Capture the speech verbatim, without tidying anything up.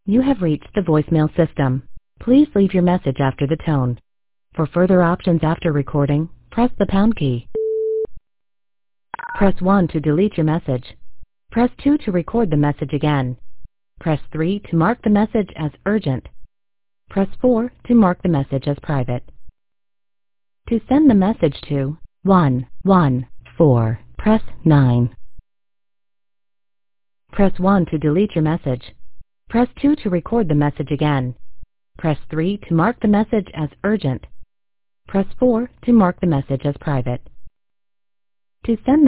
You have reached the voicemail system. Please leave your message after the tone. For further options after recording, press the pound key. Press one to delete your message. Press two to record the message again. Press three to mark the message as urgent. Press four to mark the message as private. To send the message to one one four, press nine. Press one to delete your message. Press two to record the message again. Press three to mark the message as urgent. Press four to mark the message as private. To send